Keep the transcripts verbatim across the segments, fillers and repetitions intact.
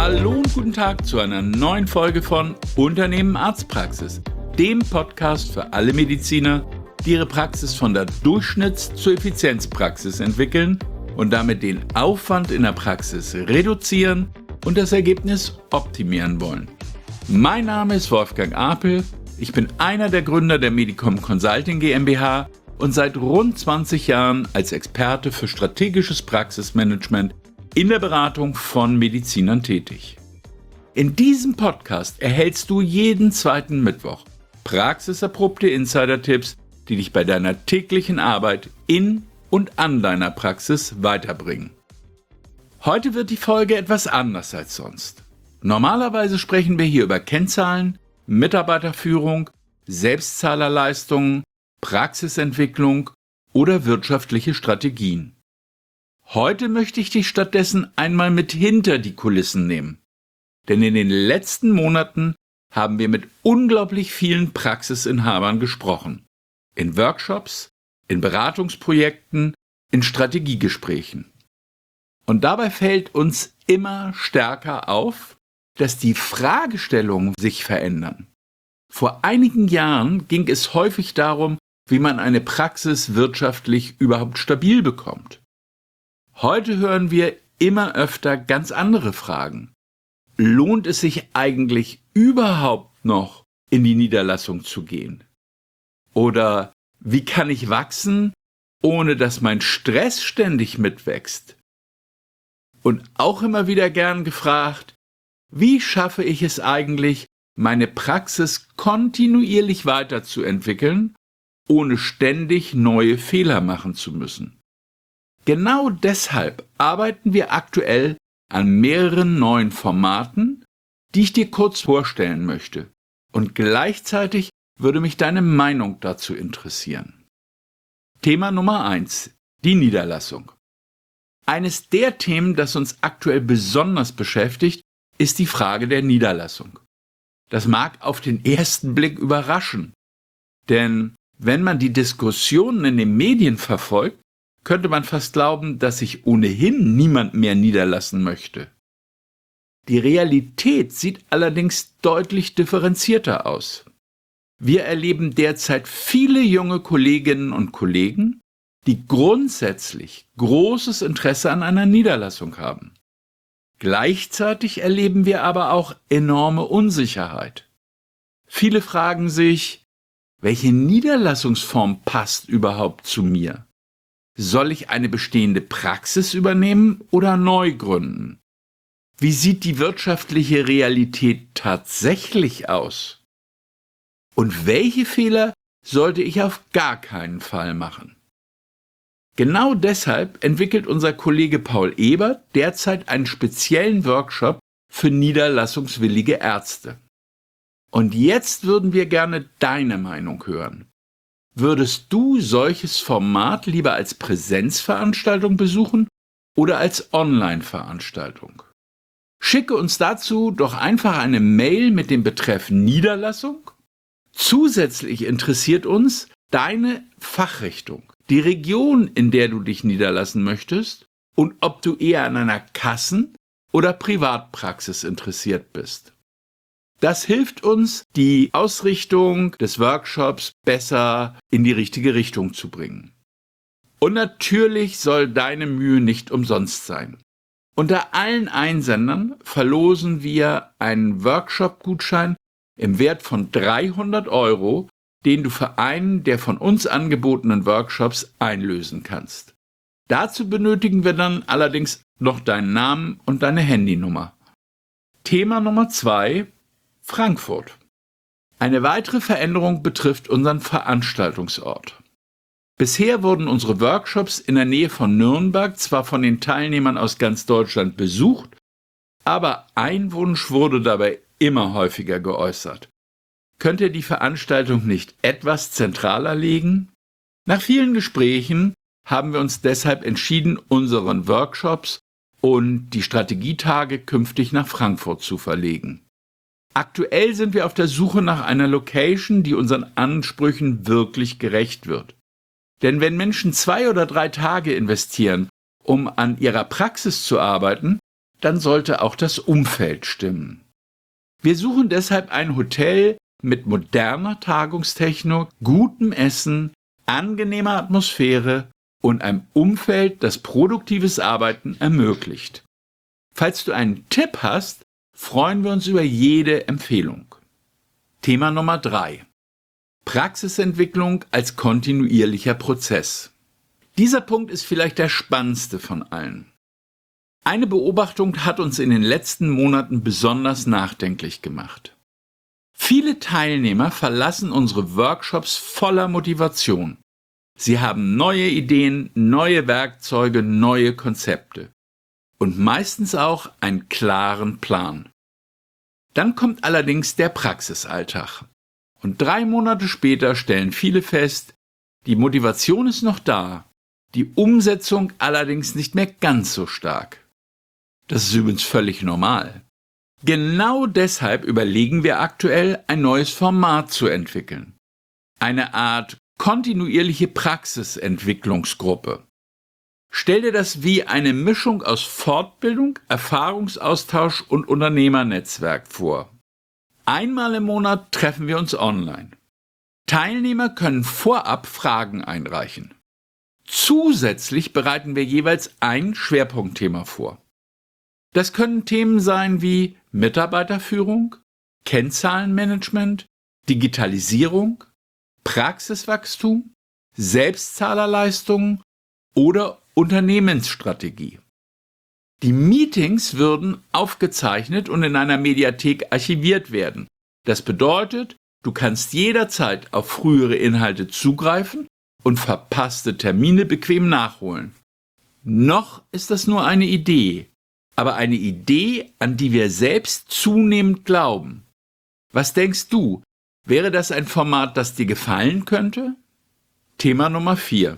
Hallo und guten Tag zu einer neuen Folge von Unternehmen Arztpraxis, dem Podcast für alle Mediziner, die ihre Praxis von der Durchschnitts- zur Effizienzpraxis entwickeln und damit den Aufwand in der Praxis reduzieren und das Ergebnis optimieren wollen. Mein Name ist Wolfgang Apel, ich bin einer der Gründer der Medicom Consulting GmbH und seit rund zwanzig Jahren als Experte für strategisches Praxismanagement in der Beratung von Medizinern tätig. In diesem Podcast erhältst du jeden zweiten Mittwoch praxiserprobte Insider-Tipps, die dich bei deiner täglichen Arbeit in und an deiner Praxis weiterbringen. Heute wird die Folge etwas anders als sonst. Normalerweise sprechen wir hier über Kennzahlen, Mitarbeiterführung, Selbstzahlerleistungen, Praxisentwicklung oder wirtschaftliche Strategien. Heute möchte ich dich stattdessen einmal mit hinter die Kulissen nehmen. Denn in den letzten Monaten haben wir mit unglaublich vielen Praxisinhabern gesprochen. In Workshops, in Beratungsprojekten, in Strategiegesprächen. Und dabei fällt uns immer stärker auf, dass die Fragestellungen sich verändern. Vor einigen Jahren ging es häufig darum, wie man eine Praxis wirtschaftlich überhaupt stabil bekommt. Heute hören wir immer öfter ganz andere Fragen. Lohnt es sich eigentlich überhaupt noch, in die Niederlassung zu gehen? Oder wie kann ich wachsen, ohne dass mein Stress ständig mitwächst? Und auch immer wieder gern gefragt, wie schaffe ich es eigentlich, meine Praxis kontinuierlich weiterzuentwickeln, ohne ständig neue Fehler machen zu müssen? Genau deshalb arbeiten wir aktuell an mehreren neuen Formaten, die ich dir kurz vorstellen möchte. Und gleichzeitig würde mich deine Meinung dazu interessieren. Thema Nummer eins: die Niederlassung. Eines der Themen, das uns aktuell besonders beschäftigt, ist die Frage der Niederlassung. Das mag auf den ersten Blick überraschen, denn wenn man die Diskussionen in den Medien verfolgt, könnte man fast glauben, dass sich ohnehin niemand mehr niederlassen möchte. Die Realität sieht allerdings deutlich differenzierter aus. Wir erleben derzeit viele junge Kolleginnen und Kollegen, die grundsätzlich großes Interesse an einer Niederlassung haben. Gleichzeitig erleben wir aber auch enorme Unsicherheit. Viele fragen sich, welche Niederlassungsform passt überhaupt zu mir? Soll ich eine bestehende Praxis übernehmen oder neu gründen? Wie sieht die wirtschaftliche Realität tatsächlich aus? Und welche Fehler sollte ich auf gar keinen Fall machen? Genau deshalb entwickelt unser Kollege Paul Ebert derzeit einen speziellen Workshop für niederlassungswillige Ärzte. Und jetzt würden wir gerne deine Meinung hören. Würdest du solches Format lieber als Präsenzveranstaltung besuchen oder als Online-Veranstaltung? Schicke uns dazu doch einfach eine Mail mit dem Betreff Niederlassung. Zusätzlich interessiert uns deine Fachrichtung, die Region, in der du dich niederlassen möchtest und ob du eher an einer Kassen- oder Privatpraxis interessiert bist. Das hilft uns, die Ausrichtung des Workshops besser in die richtige Richtung zu bringen. Und natürlich soll deine Mühe nicht umsonst sein. Unter allen Einsendern verlosen wir einen Workshop-Gutschein im Wert von dreihundert Euro, den du für einen der von uns angebotenen Workshops einlösen kannst. Dazu benötigen wir dann allerdings noch deinen Namen und deine Handynummer. Thema Nummer zwei: Frankfurt. Eine weitere Veränderung betrifft unseren Veranstaltungsort. Bisher wurden unsere Workshops in der Nähe von Nürnberg zwar von den Teilnehmern aus ganz Deutschland besucht, aber ein Wunsch wurde dabei immer häufiger geäußert. Könnte die Veranstaltung nicht etwas zentraler liegen? Nach vielen Gesprächen haben wir uns deshalb entschieden, unseren Workshops und die Strategietage künftig nach Frankfurt zu verlegen. Aktuell sind wir auf der Suche nach einer Location, die unseren Ansprüchen wirklich gerecht wird. Denn wenn Menschen zwei oder drei Tage investieren, um an ihrer Praxis zu arbeiten, dann sollte auch das Umfeld stimmen. Wir suchen deshalb ein Hotel mit moderner Tagungstechnik, gutem Essen, angenehmer Atmosphäre und einem Umfeld, das produktives Arbeiten ermöglicht. Falls du einen Tipp hast, freuen wir uns über jede Empfehlung. Thema Nummer drei. Praxisentwicklung als kontinuierlicher Prozess. Dieser Punkt ist vielleicht der spannendste von allen. Eine Beobachtung hat uns in den letzten Monaten besonders nachdenklich gemacht. Viele Teilnehmer verlassen unsere Workshops voller Motivation. Sie haben neue Ideen, neue Werkzeuge, neue Konzepte und meistens auch einen klaren Plan. Dann kommt allerdings der Praxisalltag und drei Monate später stellen viele fest, die Motivation ist noch da, die Umsetzung allerdings nicht mehr ganz so stark. Das ist übrigens völlig normal. Genau deshalb überlegen wir aktuell, ein neues Format zu entwickeln. Eine Art kontinuierliche Praxisentwicklungsgruppe. Stell dir das wie eine Mischung aus Fortbildung, Erfahrungsaustausch und Unternehmernetzwerk vor. Einmal im Monat treffen wir uns online. Teilnehmer können vorab Fragen einreichen. Zusätzlich bereiten wir jeweils ein Schwerpunktthema vor. Das können Themen sein wie Mitarbeiterführung, Kennzahlenmanagement, Digitalisierung, Praxiswachstum, Selbstzahlerleistungen oder Unternehmensstrategie. Die Meetings würden aufgezeichnet und in einer Mediathek archiviert werden. Das bedeutet, du kannst jederzeit auf frühere Inhalte zugreifen und verpasste Termine bequem nachholen. Noch ist das nur eine Idee, aber eine Idee, an die wir selbst zunehmend glauben. Was denkst du, wäre das ein Format, das dir gefallen könnte? Thema Nummer vier.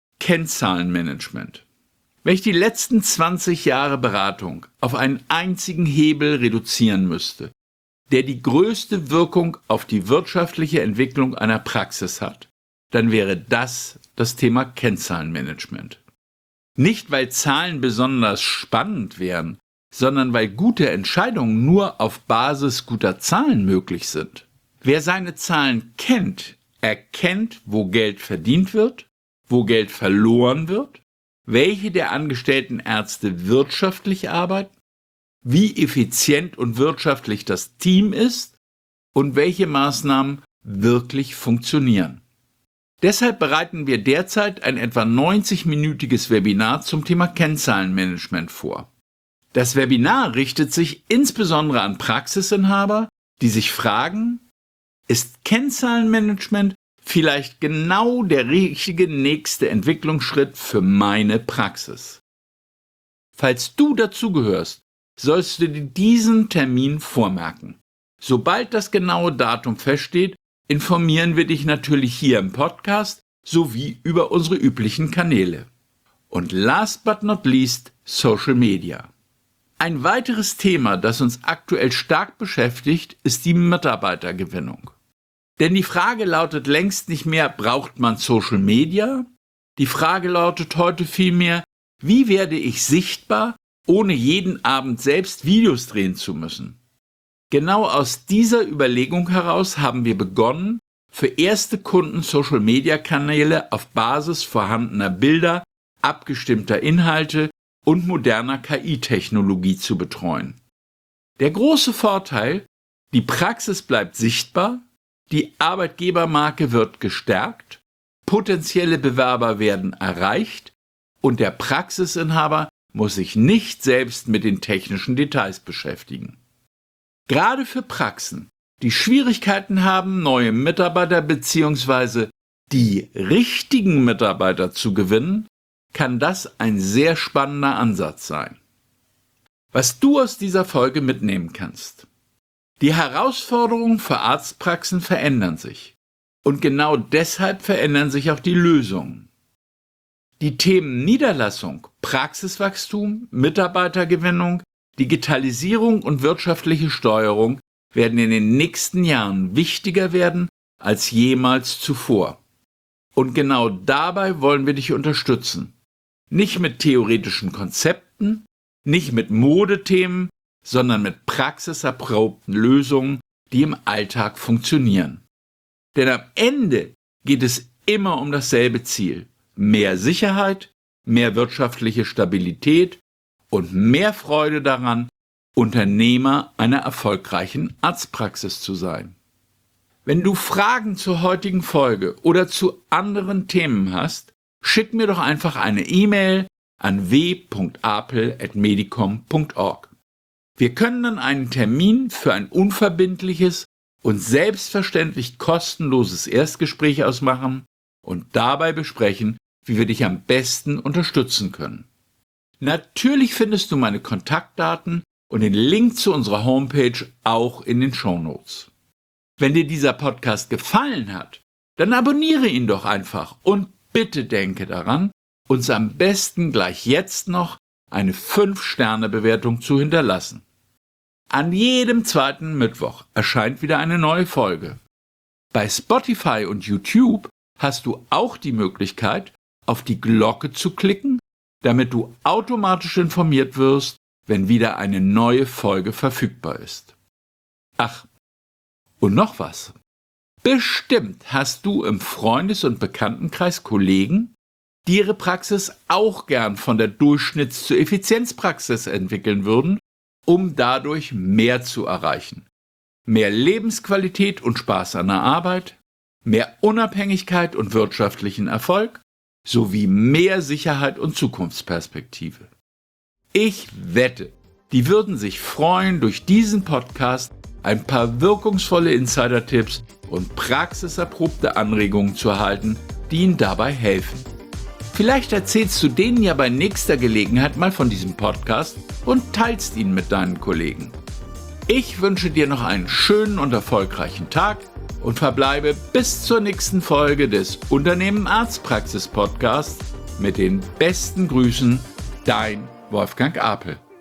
Kennzahlenmanagement. Wenn ich die letzten zwanzig Jahre Beratung auf einen einzigen Hebel reduzieren müsste, der die größte Wirkung auf die wirtschaftliche Entwicklung einer Praxis hat, dann wäre das das Thema Kennzahlenmanagement. Nicht, weil Zahlen besonders spannend wären, sondern weil gute Entscheidungen nur auf Basis guter Zahlen möglich sind. Wer seine Zahlen kennt, erkennt, wo Geld verdient wird, wo Geld verloren wird, welche der angestellten Ärzte wirtschaftlich arbeiten, wie effizient und wirtschaftlich das Team ist und welche Maßnahmen wirklich funktionieren. Deshalb bereiten wir derzeit ein etwa neunzig-minütiges Webinar zum Thema Kennzahlenmanagement vor. Das Webinar richtet sich insbesondere an Praxisinhaber, die sich fragen, ist Kennzahlenmanagement vielleicht genau der richtige nächste Entwicklungsschritt für meine Praxis? Falls du dazugehörst, sollst du dir diesen Termin vormerken. Sobald das genaue Datum feststeht, informieren wir dich natürlich hier im Podcast sowie über unsere üblichen Kanäle. Und last but not least, Social Media. Ein weiteres Thema, das uns aktuell stark beschäftigt, ist die Mitarbeitergewinnung. Denn die Frage lautet längst nicht mehr, braucht man Social Media? Die Frage lautet heute vielmehr, wie werde ich sichtbar, ohne jeden Abend selbst Videos drehen zu müssen? Genau aus dieser Überlegung heraus haben wir begonnen, für erste Kunden Social-Media-Kanäle auf Basis vorhandener Bilder, abgestimmter Inhalte und moderner K I-Technologie zu betreuen. Der große Vorteil: die Praxis bleibt sichtbar, die Arbeitgebermarke wird gestärkt, potenzielle Bewerber werden erreicht und der Praxisinhaber muss sich nicht selbst mit den technischen Details beschäftigen. Gerade für Praxen, die Schwierigkeiten haben, neue Mitarbeiter bzw. die richtigen Mitarbeiter zu gewinnen, kann das ein sehr spannender Ansatz sein. Was du aus dieser Folge mitnehmen kannst: Die Herausforderungen für Arztpraxen verändern sich und genau deshalb verändern sich auch die Lösungen. Die Themen Niederlassung, Praxiswachstum, Mitarbeitergewinnung, Digitalisierung und wirtschaftliche Steuerung werden in den nächsten Jahren wichtiger werden als jemals zuvor. Und genau dabei wollen wir dich unterstützen. Nicht mit theoretischen Konzepten, Nicht mit Modethemen, sondern mit praxiserprobten Lösungen, die im Alltag funktionieren. Denn am Ende geht es immer um dasselbe Ziel: mehr Sicherheit, mehr wirtschaftliche Stabilität und mehr Freude daran, Unternehmer einer erfolgreichen Arztpraxis zu sein. Wenn du Fragen zur heutigen Folge oder zu anderen Themen hast, schick mir doch einfach eine E-Mail an w punkt apel at medicom punkt org. Wir können dann einen Termin für ein unverbindliches und selbstverständlich kostenloses Erstgespräch ausmachen und dabei besprechen, wie wir dich am besten unterstützen können. Natürlich findest du meine Kontaktdaten und den Link zu unserer Homepage auch in den Shownotes. Wenn dir dieser Podcast gefallen hat, dann abonniere ihn doch einfach und bitte denke daran, uns am besten gleich jetzt noch eine fünf Sterne Bewertung zu hinterlassen. An jedem zweiten Mittwoch erscheint wieder eine neue Folge. Bei Spotify und YouTube hast du auch die Möglichkeit, auf die Glocke zu klicken, damit du automatisch informiert wirst, wenn wieder eine neue Folge verfügbar ist. Ach, und noch was. Bestimmt hast du im Freundes- und Bekanntenkreis Kollegen, die ihre Praxis auch gern von der Durchschnitts- zur Effizienzpraxis entwickeln würden, um dadurch mehr zu erreichen. Mehr Lebensqualität und Spaß an der Arbeit, mehr Unabhängigkeit und wirtschaftlichen Erfolg, sowie mehr Sicherheit und Zukunftsperspektive. Ich wette, die würden sich freuen, durch diesen Podcast ein paar wirkungsvolle Insider-Tipps und praxiserprobte Anregungen zu erhalten, die ihnen dabei helfen. Vielleicht erzählst du denen ja bei nächster Gelegenheit mal von diesem Podcast und teilst ihn mit deinen Kollegen. Ich wünsche dir noch einen schönen und erfolgreichen Tag und verbleibe bis zur nächsten Folge des Unternehmen Arztpraxis Podcasts mit den besten Grüßen, dein Wolfgang Apel.